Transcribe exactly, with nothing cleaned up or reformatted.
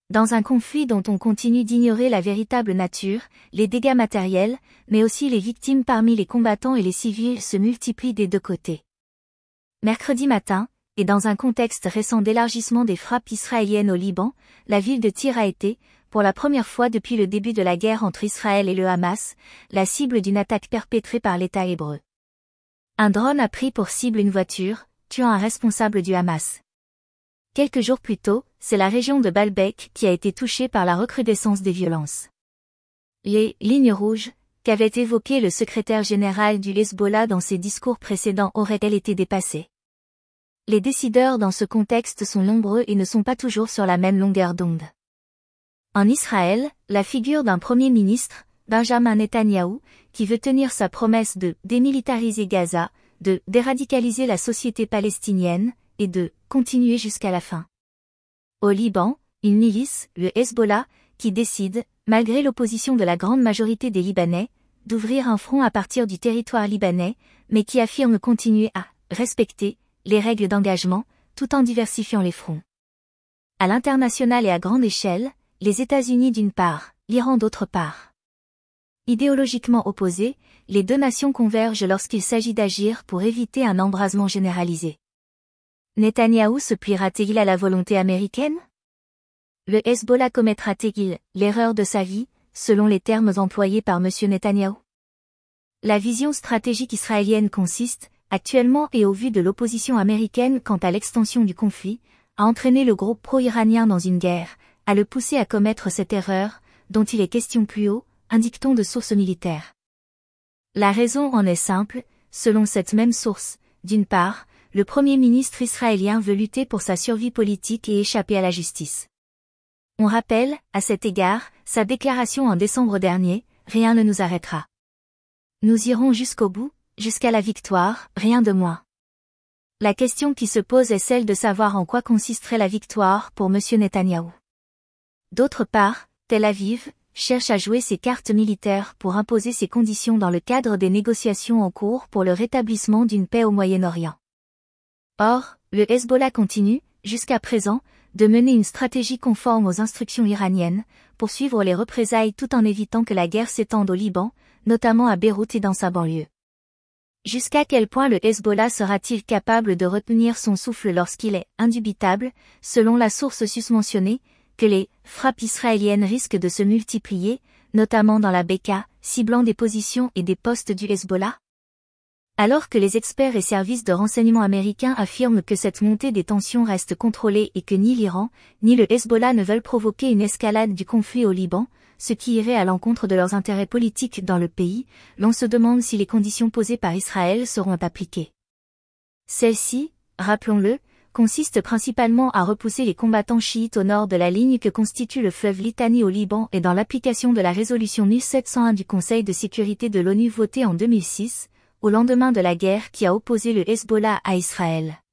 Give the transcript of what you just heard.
Dans un conflit dont on continue d'ignorer la véritable nature, les dégâts matériels, mais aussi les victimes parmi les combattants et les civils se multiplient des deux côtés. Mercredi matin, et dans un contexte récent d'élargissement des frappes israéliennes au Liban, la ville de Tyr a été, pour la première fois depuis le début de la guerre entre Israël et le Hamas, la cible d'une attaque perpétrée par l'État hébreu. Un drone a pris pour cible une voiture, tuant un responsable du Hamas. Quelques jours plus tôt, c'est la région de Baalbek qui a été touchée par la recrudescence des violences. Les « lignes rouges » qu'avait évoqué le secrétaire général du Hezbollah dans ses discours précédents auraient-elles été dépassées? Les décideurs dans ce contexte sont nombreux et ne sont pas toujours sur la même longueur d'onde. En Israël, la figure d'un premier ministre, Benjamin Netanyahou, qui veut tenir sa promesse de démilitariser Gaza, de déradicaliser la société palestinienne, et de continuer jusqu'à la fin. Au Liban, une milice, le Hezbollah, qui décide, malgré l'opposition de la grande majorité des Libanais, d'ouvrir un front à partir du territoire libanais, mais qui affirme continuer à respecter les règles d'engagement, tout en diversifiant les fronts. À l'international et à grande échelle, les États-Unis d'une part, l'Iran d'autre part. Idéologiquement opposés, les deux nations convergent lorsqu'il s'agit d'agir pour éviter un embrasement généralisé. Netanyahou se pliera-t-il à la volonté américaine? Le Hezbollah commettra-t-il l'erreur de sa vie, selon les termes employés par M. Netanyahou? La vision stratégique israélienne consiste, actuellement et au vu de l'opposition américaine quant à l'extension du conflit, à entraîner le groupe pro-iranien dans une guerre, à le pousser à commettre cette erreur, dont il est question plus haut, indique-t-on de sources militaires. La raison en est simple, selon cette même source, d'une part, le Premier ministre israélien veut lutter pour sa survie politique et échapper à la justice. On rappelle, à cet égard, sa déclaration en décembre dernier, « Rien ne nous arrêtera. Nous irons jusqu'au bout, jusqu'à la victoire, rien de moins ». La question qui se pose est celle de savoir en quoi consisterait la victoire pour M. Netanyahou. D'autre part, Tel Aviv cherche à jouer ses cartes militaires pour imposer ses conditions dans le cadre des négociations en cours pour le rétablissement d'une paix au Moyen-Orient. Or, le Hezbollah continue, jusqu'à présent, de mener une stratégie conforme aux instructions iraniennes, pour suivre les représailles tout en évitant que la guerre s'étende au Liban, notamment à Beyrouth et dans sa banlieue. Jusqu'à quel point le Hezbollah sera-t-il capable de retenir son souffle lorsqu'il est indubitable, selon la source susmentionnée, que les frappes israéliennes risquent de se multiplier, notamment dans la Beka, ciblant des positions et des postes du Hezbollah? Alors que les experts et services de renseignement américains affirment que cette montée des tensions reste contrôlée et que ni l'Iran, ni le Hezbollah ne veulent provoquer une escalade du conflit au Liban, ce qui irait à l'encontre de leurs intérêts politiques dans le pays, l'on se demande si les conditions posées par Israël seront appliquées. Celles-ci, rappelons-le, consistent principalement à repousser les combattants chiites au nord de la ligne que constitue le fleuve Litani au Liban et dans l'application de la résolution mille sept cent un du Conseil de sécurité de l'ONU votée en deux mille six, au lendemain de la guerre qui a opposé le Hezbollah à Israël.